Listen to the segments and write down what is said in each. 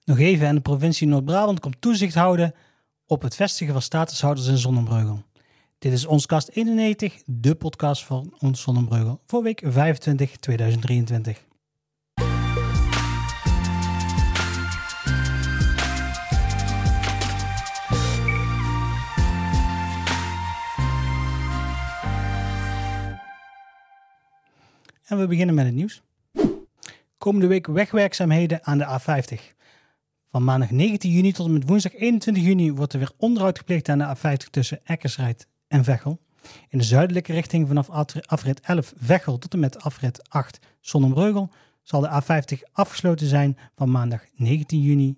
Nog even en de provincie Noord-Brabant komt toezicht houden op het vestigen van statushouders in Zonnebreugel. Dit is Onskast 91, de podcast van Ons Zonnebreugel voor week 25 2023. En we beginnen met het nieuws. Komende week wegwerkzaamheden aan de A50. Van maandag 19 juni tot en met woensdag 21 juni wordt er weer onderhoud gepleegd aan de A50 tussen Eckersrijd en Veghel. In de zuidelijke richting vanaf afrit 11 Veghel tot en met afrit 8 Zonnebreugel zal de A50 afgesloten zijn van maandag 19 juni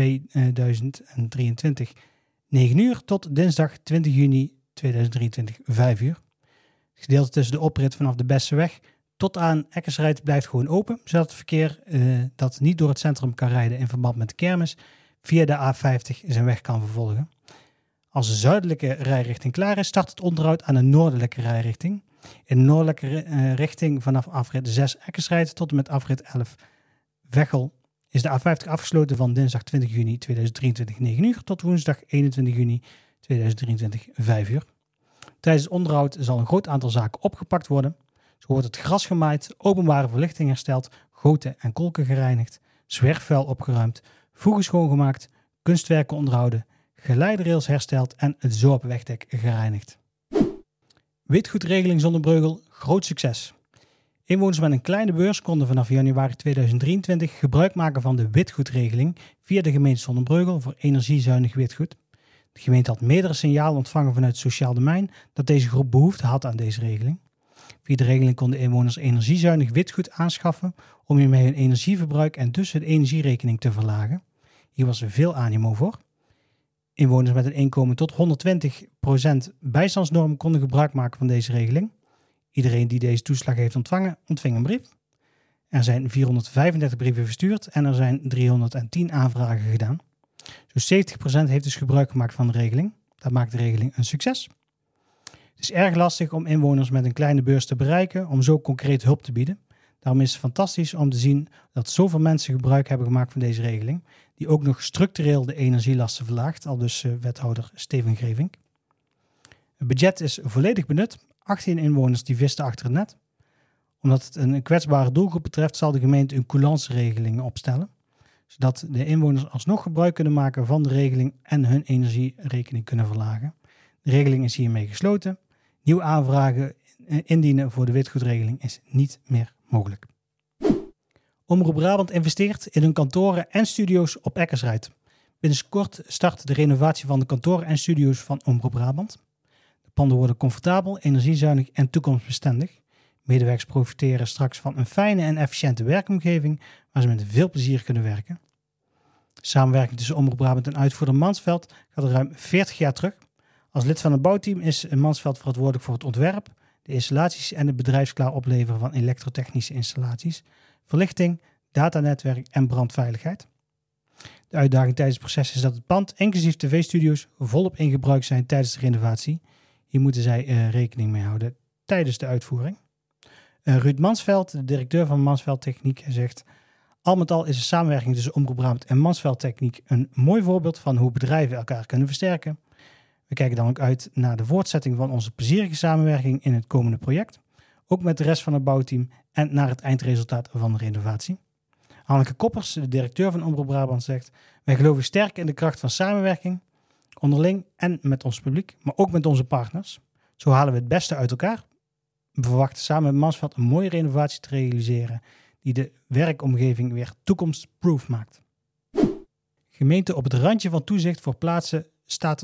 2023 9 uur tot dinsdag 20 juni 2023 5 uur. Het gedeelte tussen de oprit vanaf de Besseweg tot aan Eckersrijd blijft gewoon open, zodat het verkeer dat niet door het centrum kan rijden in verband met de kermis via de A50 zijn weg kan vervolgen. Als de zuidelijke rijrichting klaar is, start het onderhoud aan de noordelijke rijrichting. In de noordelijke richting vanaf afrit 6 Eckersrijd tot en met afrit 11 Veghel is de A50 afgesloten van dinsdag 20 juni 2023 9 uur tot woensdag 21 juni 2023 5 uur. Tijdens het onderhoud zal een groot aantal zaken opgepakt worden. Zo wordt het gras gemaaid, openbare verlichting hersteld, goten en kolken gereinigd, zwerfvuil opgeruimd, voegen schoongemaakt, kunstwerken onderhouden, geleiderrails hersteld en het zorpwegdek gereinigd. Witgoedregeling Zonnebreugel, groot succes. Inwoners met een kleine beurs konden vanaf januari 2023 gebruik maken van de witgoedregeling via de gemeente Zonnebreugel voor energiezuinig witgoed. De gemeente had meerdere signalen ontvangen vanuit het sociaal domein dat deze groep behoefte had aan deze regeling. Via de regeling konden inwoners energiezuinig witgoed aanschaffen om hiermee hun energieverbruik en dus hun energierekening te verlagen. Hier was er veel animo voor. Inwoners met een inkomen tot 120% bijstandsnorm konden gebruik maken van deze regeling. Iedereen die deze toeslag heeft ontvangen, ontving een brief. Er zijn 435 brieven verstuurd en er zijn 310 aanvragen gedaan. Zo'n 70% heeft dus gebruik gemaakt van de regeling. Dat maakt de regeling een succes. Het is erg lastig om inwoners met een kleine beurs te bereiken om zo concreet hulp te bieden. Daarom is het fantastisch om te zien dat zoveel mensen gebruik hebben gemaakt van deze regeling, die ook nog structureel de energielasten verlaagt, aldus wethouder Steven Grevink. Het budget is volledig benut, 18 inwoners die visten achter het net. Omdat het een kwetsbare doelgroep betreft zal de gemeente een coulance-regeling opstellen, zodat de inwoners alsnog gebruik kunnen maken van de regeling en hun energierekening kunnen verlagen. De regeling is hiermee gesloten. Nieuwe aanvragen indienen voor de witgoedregeling is niet meer mogelijk. Omroep Brabant investeert in hun kantoren en studio's op Eckersrijd. Binnenkort start de renovatie van de kantoren en studio's van Omroep Brabant. De panden worden comfortabel, energiezuinig en toekomstbestendig. Medewerkers profiteren straks van een fijne en efficiënte werkomgeving waar ze met veel plezier kunnen werken. De samenwerking tussen Omroep Brabant en uitvoerder Mansveld gaat er ruim 40 jaar terug. Als lid van het bouwteam is Mansveld verantwoordelijk voor het ontwerp, de installaties en het bedrijfsklaar opleveren van elektrotechnische installaties, verlichting, datanetwerk en brandveiligheid. De uitdaging tijdens het proces is dat het pand, inclusief tv-studio's, volop in gebruik zijn tijdens de renovatie. Hier moeten zij rekening mee houden tijdens de uitvoering. Ruud Mansveld, de directeur van Mansveld Techniek, zegt: al met al is de samenwerking tussen Omroep Brabant en Mansveld Techniek een mooi voorbeeld van hoe bedrijven elkaar kunnen versterken. We kijken dan ook uit naar de voortzetting van onze plezierige samenwerking in het komende project, ook met de rest van het bouwteam en naar het eindresultaat van de renovatie. Hanneke Koppers, de directeur van Omroep Brabant, zegt: wij geloven sterk in de kracht van samenwerking, onderling en met ons publiek, maar ook met onze partners. Zo halen we het beste uit elkaar. We verwachten samen met Mansveld een mooie renovatie te realiseren die de werkomgeving weer toekomstproof maakt. Gemeente op het randje van toezicht voor plaatsen staat...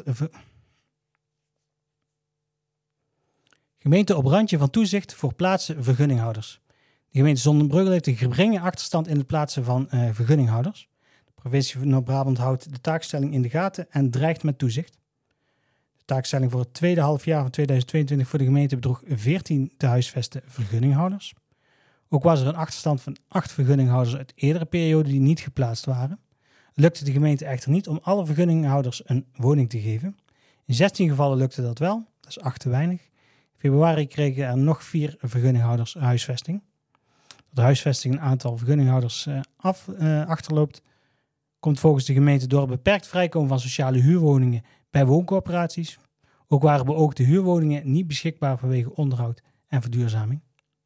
Gemeente op randje van toezicht voor plaatsen vergunninghouders. De gemeente Zonnebreugel heeft een geringe achterstand in het plaatsen van vergunninghouders. De provincie van Noord-Brabant houdt de taakstelling in de gaten en dreigt met toezicht. De taakstelling voor het tweede halfjaar van 2022 voor de gemeente bedroeg 14 te huisvesten vergunninghouders. Ook was er een achterstand van 8 vergunninghouders uit eerdere perioden die niet geplaatst waren. Het lukte de gemeente echter niet om alle vergunninghouders een woning te geven. In 16 gevallen lukte dat wel, dat is 8 te weinig. In februari kregen er nog 4 vergunninghouders huisvesting. Dat de huisvesting een aantal vergunninghouders achterloopt, Komt volgens de gemeente door het beperkt vrijkomen van sociale huurwoningen bij wooncorporaties. Ook waren beoogde huurwoningen niet beschikbaar vanwege onderhoud en verduurzaming.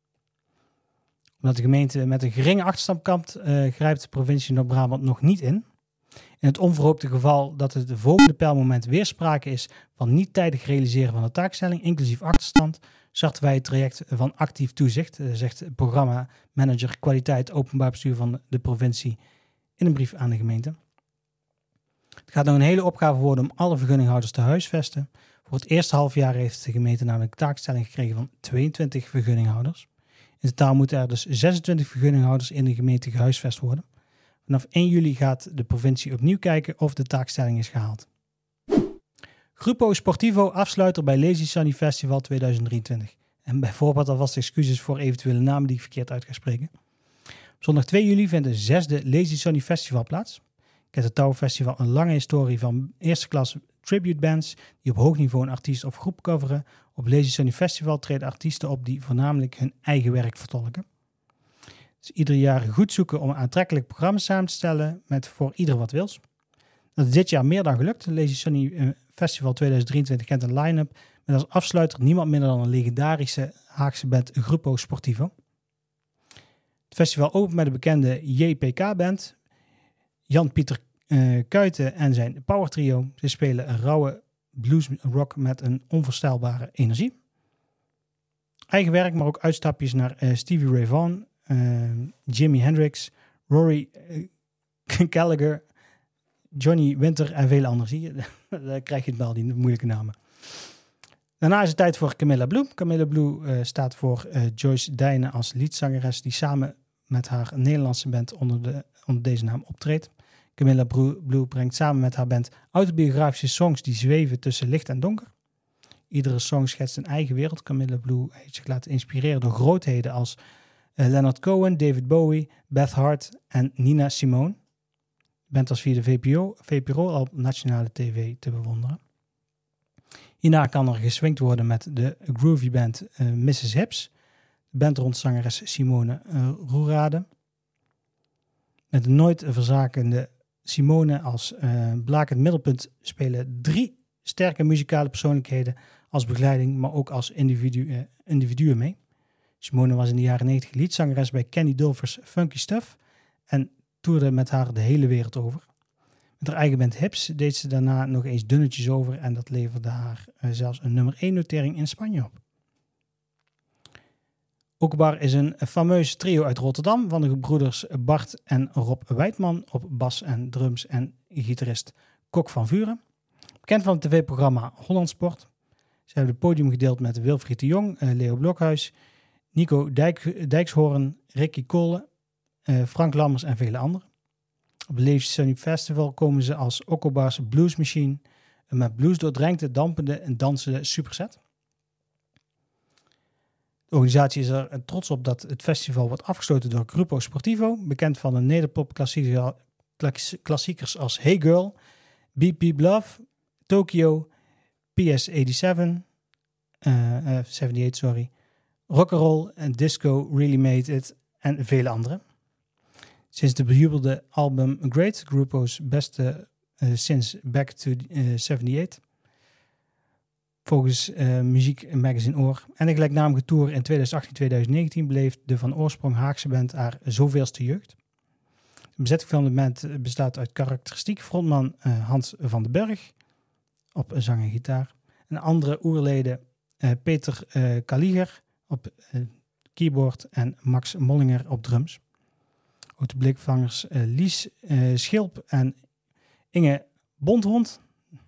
Omdat de gemeente met een geringe achterstand kampt, grijpt de provincie Noord-Brabant nog niet in. In het onverhoopte geval dat het de volgende pijlmoment weer sprake is van niet tijdig realiseren van de taakstelling, inclusief achterstand, starten wij het traject van actief toezicht, zegt programmamanager kwaliteit openbaar bestuur van de provincie in een brief aan de gemeente. Het gaat nog een hele opgave worden om alle vergunninghouders te huisvesten. Voor het eerste halfjaar heeft de gemeente namelijk taakstelling gekregen van 22 vergunninghouders. In totaal moeten er dus 26 vergunninghouders in de gemeente gehuisvest worden. Vanaf 1 juli gaat de provincie opnieuw kijken of de taakstelling is gehaald. Gruppo Sportivo afsluiter bij Lazy Sunny Festival 2023. En bij voorbaat alvast excuses voor eventuele namen die ik verkeerd uit ga spreken. Op zondag 2 juli vindt de 6e Lazy Sunny Festival plaats. Kent het Touw Festival een lange historie van eerste klas tribute bands die op hoog niveau een artiest of groep coveren. Op Lazy Sunny Festival treden artiesten op die voornamelijk hun eigen werk vertolken. Dus ieder jaar goed zoeken om een aantrekkelijk programma samen te stellen met voor ieder wat wils. Dat is dit jaar meer dan gelukt. De Lazy Sunny Festival 2023 kent een line-up met als afsluiter niemand minder dan een legendarische Haagse band Gruppo Sportivo. Het festival opent met de bekende JPK-band, Jan-Pieter Kuijten en zijn power trio. Ze spelen een rauwe bluesrock met een onvoorstelbare energie. Eigen werk, maar ook uitstapjes naar Stevie Ray Vaughan, Jimi Hendrix, Rory Gallagher, Johnny Winter en vele anderen. Zie je, daar krijg je het wel, die moeilijke namen. Daarna is het tijd voor Camilla Blue. Camilla Blue staat voor Joyce Dijnen als liedzangeres die samen met haar Nederlandse band onder deze naam optreedt. Camilla Blue brengt samen met haar band autobiografische songs die zweven tussen licht en donker. Iedere song schetst een eigen wereld. Camilla Blue heeft zich laten inspireren door grootheden als Leonard Cohen, David Bowie, Beth Hart en Nina Simone. De band was via de VPRO op nationale tv te bewonderen. Hierna kan er geswingd worden met de groovy band Mrs. Hips. De band rond zangeres Simone Roerade. Met de nooit verzakende Simone als blakend middelpunt spelen 3 sterke muzikale persoonlijkheden als begeleiding, maar ook als individuen mee. Simone was in de jaren 90 liedzangeres bij Kenny Dulfer's Funky Stuff en toerde met haar de hele wereld over. Met haar eigen band Hips deed ze daarna nog eens dunnetjes over en dat leverde haar zelfs een nummer 1 notering in Spanje op. Oekbar is een fameus trio uit Rotterdam van de gebroeders Bart en Rob Wijtman op bas en drums en gitarist Kok van Vuren. Bekend van het tv-programma Holland Sport. Ze hebben het podium gedeeld met Wilfried de Jong, Leo Blokhuis, Nico Dijkshoorn, Ricky Kolen, Frank Lammers en vele anderen. Op het Lazy Sunny Festival komen ze als Okobar's Blues Machine, een met blues doordrenkte, dampende en dansende superset. De organisatie is er trots op dat het festival wordt afgesloten door Gruppo Sportivo, bekend van de nederpop klassiekers als Hey Girl, Beep Beep Love, Tokyo, PS87, 78, Rock'n'Roll en Disco Really Made It en vele andere. Sinds de bejubelde album Great, Gruppo's beste sinds Back to 78. Volgens Muziek Magazine Oor en de gelijknamige tour in 2018-2019 beleef de van oorsprong Haagse band haar zoveelste jeugd. De bezetting van de band bestaat uit karakteristiek frontman Hans van den Berg op zang en gitaar. En andere oerleden Peter Kaliger op keyboard en Max Mollinger op drums. Ook de blikvangers Lies Schilp en Inge Bondhond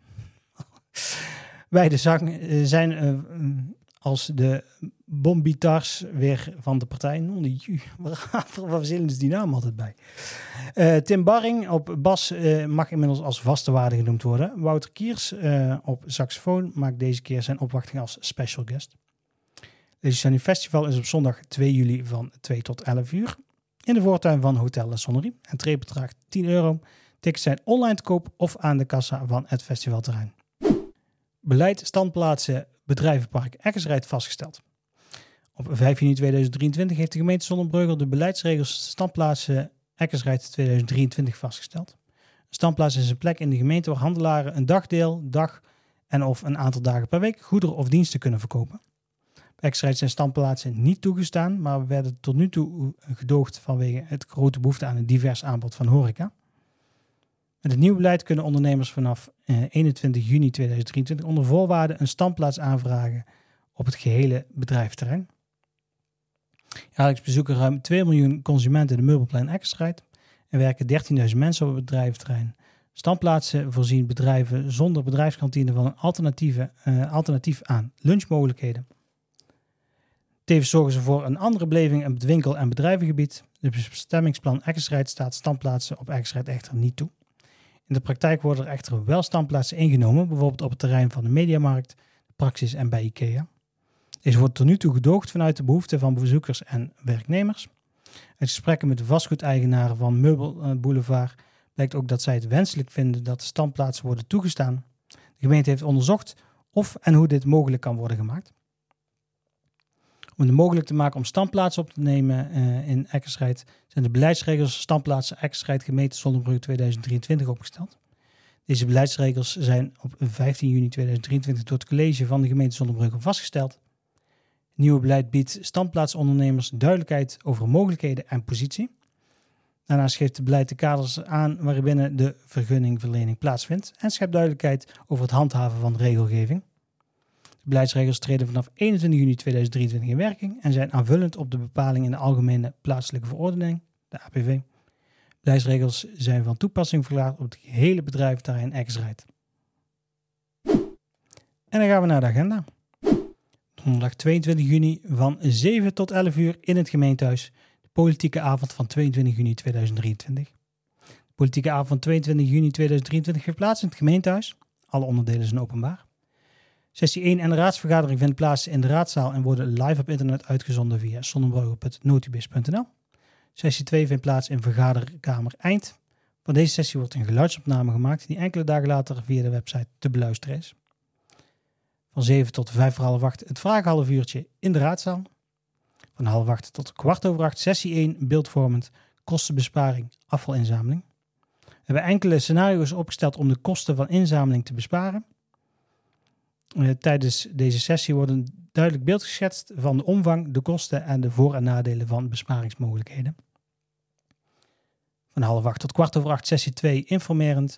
bij de zang zijn als de bombitars weer van de partij. Waar verzinnen ze die naam altijd bij? Tim Barring op bas mag inmiddels als vaste waarde genoemd worden. Wouter Kiers op saxofoon maakt deze keer zijn opwachting als special guest. Lazy Sunny Festival is op zondag 2 juli van 2 tot 11 uur in de voortuin van Hotel La Sonnerie. Entree bedraagt €10. Tickets zijn online te koop of aan de kassa van het festivalterrein. Beleid standplaatsen bedrijvenpark Eckersrijd vastgesteld. Op 5 juni 2023 heeft de gemeente Zonnebreugel de beleidsregels standplaatsen Eckersrijd 2023 vastgesteld. Standplaats is een plek in de gemeente waar handelaren een dagdeel, dag en of een aantal dagen per week goederen of diensten kunnen verkopen. Bij Exrite zijn standplaatsen niet toegestaan, maar werden tot nu toe gedoogd vanwege het grote behoefte aan een divers aanbod van horeca. Met het nieuwe beleid kunnen ondernemers vanaf 21 juni 2023 onder voorwaarden een standplaats aanvragen op het gehele bedrijventerrein. Jaarlijks bezoeken ruim 2 miljoen consumenten de meubelplein Exrite en werken 13.000 mensen op het bedrijventerrein. Standplaatsen voorzien bedrijven zonder bedrijfskantine van een alternatief aan lunchmogelijkheden. Tevens zorgen ze voor een andere beleving in het winkel- en bedrijvengebied. De bestemmingsplan Exrite staat standplaatsen op Exrite echter niet toe. In de praktijk worden er echter wel standplaatsen ingenomen, bijvoorbeeld op het terrein van de Mediamarkt, de Praxis en bij IKEA. Deze wordt tot nu toe gedoogd vanuit de behoeften van bezoekers en werknemers. Uit gesprekken met de vastgoedeigenaren van Meubelboulevard blijkt ook dat zij het wenselijk vinden dat de standplaatsen worden toegestaan. De gemeente heeft onderzocht of en hoe dit mogelijk kan worden gemaakt. Om het mogelijk te maken om standplaatsen op te nemen in Exrite zijn de beleidsregels standplaatsen Exrite gemeente Zonnebroek 2023 opgesteld. Deze beleidsregels zijn op 15 juni 2023 door het college van de gemeente Zonnebroek vastgesteld. Het nieuwe beleid biedt standplaatsondernemers duidelijkheid over mogelijkheden en positie. Daarnaast geeft het beleid de kaders aan waarbinnen de vergunningverlening plaatsvindt en schept duidelijkheid over het handhaven van de regelgeving. De beleidsregels treden vanaf 21 juni 2023 in werking en zijn aanvullend op de bepaling in de Algemene Plaatselijke Verordening, de APV. Beleidsregels zijn van toepassing verklaard op het gehele bedrijventerrein Exrite. En dan gaan we naar de agenda. Donderdag 22 juni van 7 tot 11 uur in het gemeentehuis. De politieke avond van 22 juni 2023. De politieke avond van 22 juni 2023 heeft plaats in het gemeentehuis. Alle onderdelen zijn openbaar. Sessie 1 en de raadsvergadering vindt plaats in de raadzaal en worden live op internet uitgezonden via sonnenburger.notibis.nl. Sessie 2 vindt plaats in vergaderkamer Eind. Van deze sessie wordt een geluidsopname gemaakt die enkele dagen later via de website te beluisteren is. Van 7 tot 5 voor half 8 het vragenhalfuurtje in de raadzaal. Van half 8 tot kwart over 8 sessie 1 beeldvormend kostenbesparing afvalinzameling. We hebben enkele scenario's opgesteld om de kosten van inzameling te besparen. Tijdens deze sessie wordt een duidelijk beeld geschetst van de omvang, de kosten en de voor- en nadelen van besparingsmogelijkheden. Van half 8 tot kwart over 8 sessie 2 informerend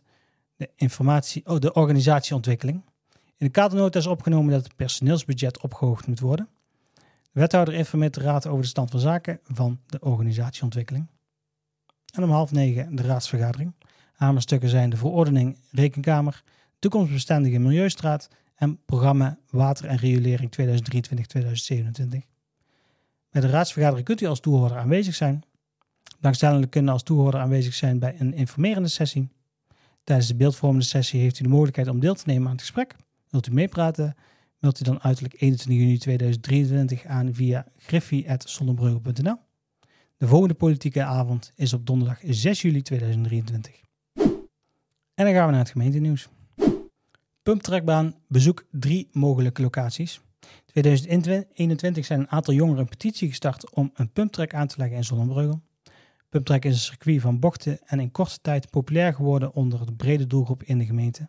de organisatieontwikkeling. In de kadernota is opgenomen dat het personeelsbudget opgehoogd moet worden. De wethouder informeert de raad over de stand van zaken van de organisatieontwikkeling. En om 8:30 de raadsvergadering. Hamerstukken zijn de verordening Rekenkamer, toekomstbestendige Milieustraat en programma Water en Riolering 2023-2027. Bij de raadsvergadering kunt u als toehoorder aanwezig zijn. Belangstellenden kunnen als toehoorder aanwezig zijn bij een informerende sessie. Tijdens de beeldvormende sessie heeft u de mogelijkheid om deel te nemen aan het gesprek. Wilt u meepraten, mailt u dan uiterlijk 21 juni 2023 aan via griffie@sonnenbrugge.nl. De volgende politieke avond is op donderdag 6 juli 2023. En dan gaan we naar het gemeentenieuws. Pumptrekbaan, bezoek 3 mogelijke locaties. In 2021 zijn een aantal jongeren een petitie gestart om een pumptrek aan te leggen in Zonnebreugel. Pumptrek is een circuit van bochten en in korte tijd populair geworden onder de brede doelgroep in de gemeente.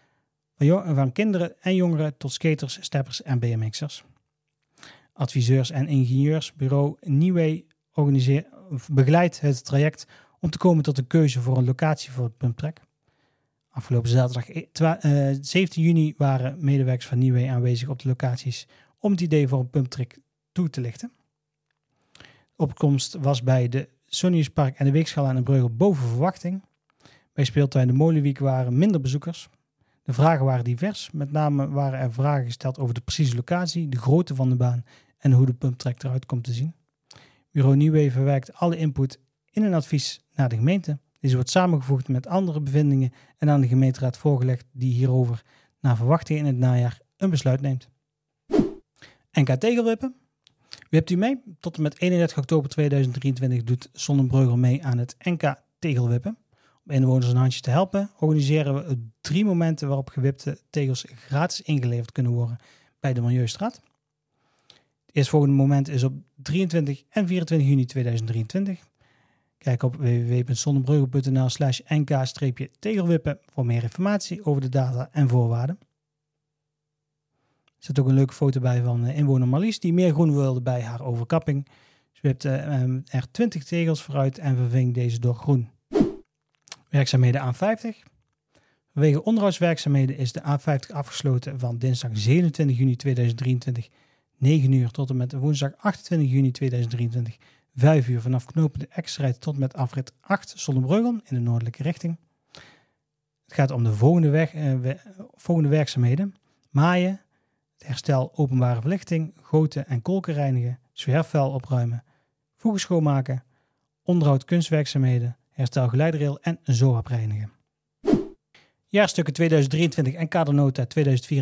Van kinderen en jongeren tot skaters, steppers en BMX'ers. Adviseurs- en ingenieursbureau Neway begeleidt het traject om te komen tot een keuze voor een locatie voor het pumptrek. Afgelopen zaterdag 17 juni waren medewerkers van Neway aanwezig op de locaties om het idee voor een pumptrek toe te lichten. De opkomst was bij de Sonniuspark en de Weegschaal aan de Breugel boven verwachting. Bij speeltuin de Molenwiek waren minder bezoekers. De vragen waren divers. Met name waren er vragen gesteld over de precieze locatie, de grootte van de baan en hoe de pumptrek eruit komt te zien. Bureau Neway verwerkt alle input in een advies naar de gemeente. Deze wordt samengevoegd met andere bevindingen en aan de gemeenteraad voorgelegd die hierover naar verwachting in het najaar een besluit neemt. NK Tegelwippen. Wie hebt u mee? Tot en met 31 oktober 2023 doet Sonnenbrugge mee aan het NK Tegelwippen. Om inwoners een handje te helpen organiseren we 3 momenten waarop gewipte tegels gratis ingeleverd kunnen worden bij de Milieustraat. Het eerstvolgende moment is op 23 en 24 juni 2023. Kijk op www.zonnebreugel.nl/nk-tegelwippen voor meer informatie over de data en voorwaarden. Er zit ook een leuke foto bij van inwoner Marlies die meer groen wilde bij haar overkapping. Ze wipte er 20 tegels vooruit en verving deze door groen. Werkzaamheden A50. Vanwege onderhoudswerkzaamheden is de A50 afgesloten van dinsdag 27 juni 2023 9 uur tot en met woensdag 28 juni 2023 5 uur vanaf knooppunt de Exrijd tot met afrit 8 Zonnebreugel in de noordelijke richting. Het gaat om de volgende werkzaamheden. Maaien, het herstel openbare verlichting, goten en kolken reinigen, zwerfvuil opruimen, voegen schoonmaken, onderhoud kunstwerkzaamheden, herstel geleiderrail en zoap reinigen. Jaarstukken 2023 en kadernota 2024-2027.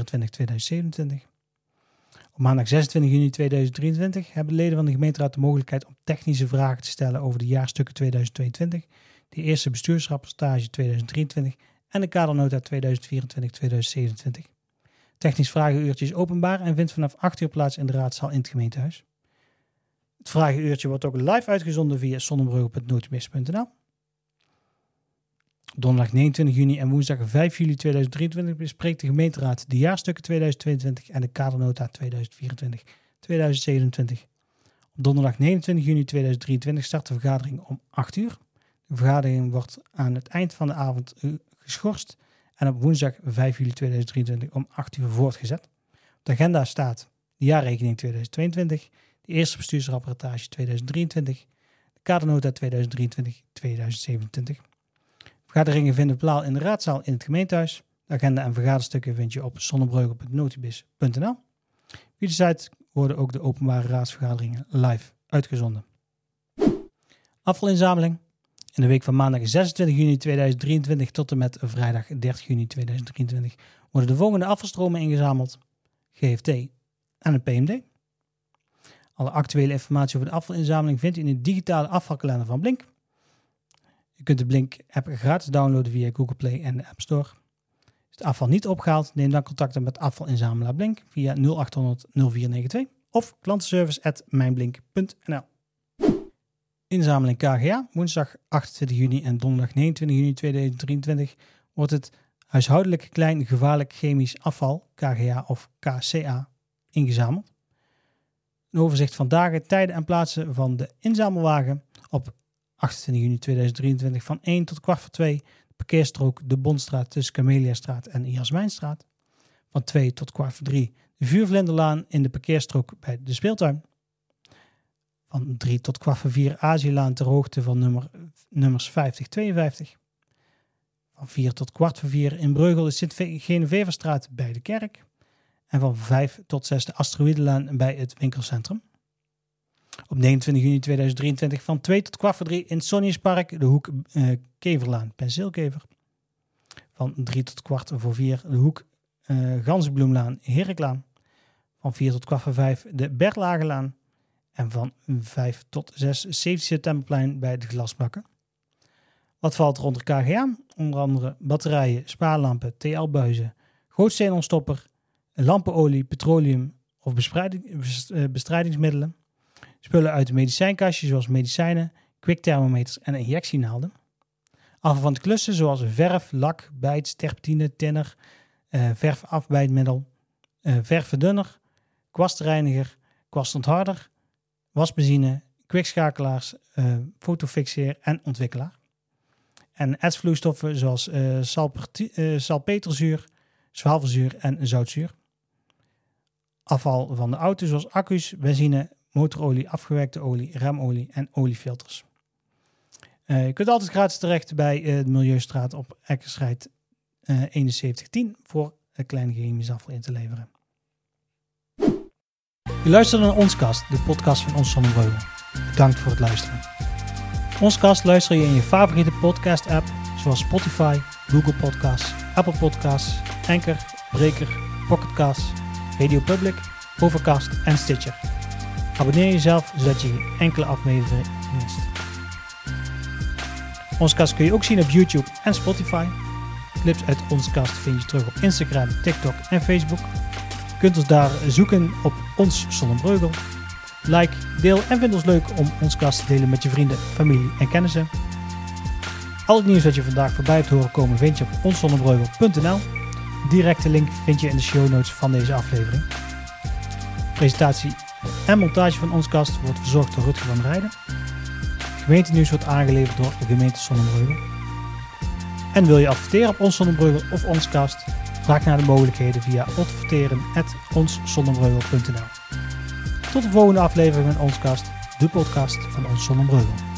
Op maandag 26 juni 2023 hebben leden van de gemeenteraad de mogelijkheid om technische vragen te stellen over de jaarstukken 2022, de eerste bestuursrapportage 2023 en de kadernota 2024-2027. Technisch vragenuurtje is openbaar en vindt vanaf 8 uur plaats in de raadzaal in het gemeentehuis. Het vragenuurtje wordt ook live uitgezonden via zonnebreugel.notibis.nl. Donderdag 29 juni en woensdag 5 juli 2023 bespreekt de gemeenteraad de jaarstukken 2022 en de kadernota 2024-2027. Op donderdag 29 juni 2023 start de vergadering om 8 uur. De vergadering wordt aan het eind van de avond geschorst en op woensdag 5 juli 2023 om 8 uur voortgezet. Op de agenda staat de jaarrekening 2022, de eerste bestuursrapportage 2023, de kadernota 2023-2027. Vergaderingen vinden plaats in de raadzaal in het gemeentehuis. De agenda en vergaderstukken vind je op zonnebreugel.notibis.nl. Via de site worden ook de openbare raadsvergaderingen live uitgezonden. Afvalinzameling. In de week van maandag 26 juni 2023 tot en met vrijdag 30 juni 2023 worden de volgende afvalstromen ingezameld. GFT en een PMD. Alle actuele informatie over de afvalinzameling vindt u in de digitale afvalkalender van Blink. Je kunt de Blink-app gratis downloaden via Google Play en de App Store. Is het afval niet opgehaald, neem dan contact op met afvalinzamelaar Blink via 0800 0492 of klantenservice@mijnblink.nl. Inzameling KGA, woensdag 28 juni en donderdag 29 juni 2023 wordt het huishoudelijk klein gevaarlijk chemisch afval, KGA of KCA, ingezameld. Een overzicht van dagen, tijden en plaatsen van de inzamelwagen op 28 juni 2023 van 1 tot 1:15, de parkeerstrook De Bondstraat tussen Cameliastraat en Jasmijnstraat. Van 2 tot 2:15, de Vuurvlinderlaan in de parkeerstrook bij de speeltuin. Van 3 tot 4:15 Aziëlaan ter hoogte van nummers 50-52. Van 4 tot 4:15 in Breugel de Sint-Geneveverstraat bij de kerk. En van 5 tot 6 de Asteroïdelaan bij het winkelcentrum. Op 29 juni 2023 van 2 tot 4:15 in het Sonniuspark de hoek Keverlaan, penseelkever. Van 3 tot 4:15 de hoek Ganzenbloemlaan, Heriklaan. Van 4 tot 4:15 de Berlagelaan. En van 5 tot 6 7 septemberplein bij de glasbakken. Wat valt er onder KGA? Onder andere batterijen, spaarlampen, TL-buizen, gootsteenontstopper, lampenolie, petroleum of bestrijdingsmiddelen. Spullen uit de medicijnkastje zoals medicijnen, kwikthermometers en injectienaalden. Afval van de klussen zoals verf, lak, bijt, terpentine, tinner, verfafbijtmiddel, verfverdunner, kwastreiniger, kwastontharder, wasbenzine, kwikschakelaars, fotofixeer en ontwikkelaar. En etsvloeistoffen zoals salpeterzuur, zwavelzuur en zoutzuur. Afval van de auto zoals accu's, benzine, motorolie, afgewerkte olie, remolie en oliefilters. Je kunt altijd gratis terecht bij de Milieustraat op Eckersrijd 7110 voor een klein chemisch afval in te leveren. Je luistert naar Onskast, de podcast van Ons Zonnebreugel. Bedankt voor het luisteren. Onskast luister je in je favoriete podcast app zoals Spotify, Google Podcasts, Apple Podcasts, Anchor, Breaker, Pocket Casts, Radio Public, Overcast en Stitcher. Abonneer jezelf zodat je geen enkele aflevering mist. Onskast kun je ook zien op YouTube en Spotify. Clips uit Onskast vind je terug op Instagram, TikTok en Facebook. Je kunt ons daar zoeken op Ons Zonnebreugel. like, deel en vind ons leuk om ons kast te delen met je vrienden, familie en kennissen. Al het nieuws dat je vandaag voorbij hebt horen komen vind je op onszonnebreukel.nl. Directe link vind je in de show notes van deze aflevering. Presentatie en montage van ons kast wordt verzorgd door Rutger van Rijden. Gemeentenieuws wordt aangeleverd door de gemeente Zonnebreugel. En wil je adverteren op Ons Zonnebreugel of ons kast? Vraag naar de mogelijkheden via adverteren@onszonnebreugel.nl. Tot de volgende aflevering van ons kast, de podcast van Ons Zonnebreugel.